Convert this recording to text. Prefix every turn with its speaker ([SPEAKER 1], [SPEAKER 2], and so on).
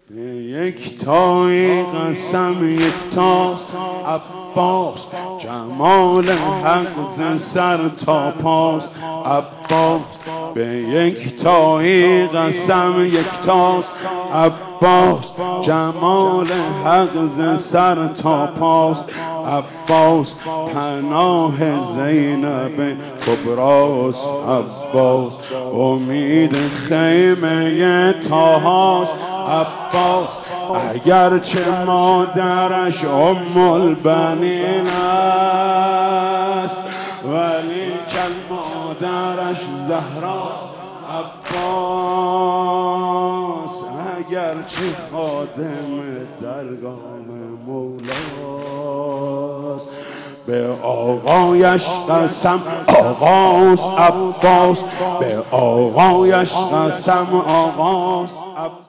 [SPEAKER 1] به یک تایی قسم یکتاست عباس، جمال حق ز سر تا پاست عباس. به یک تایی قسم یکتاست عباس، جمال حق ز سر تا پاست عباس. پناه زینب کبراست عباس، امید خیمه طاهاست عباس. اگرچه مادرش ام البنین است، ولی کل مادرش زهرا عباس. اگرچه خادم درگاه مولاست، به آقایش قسم آقاست عباس، به آقایش قسم آقاست عباس.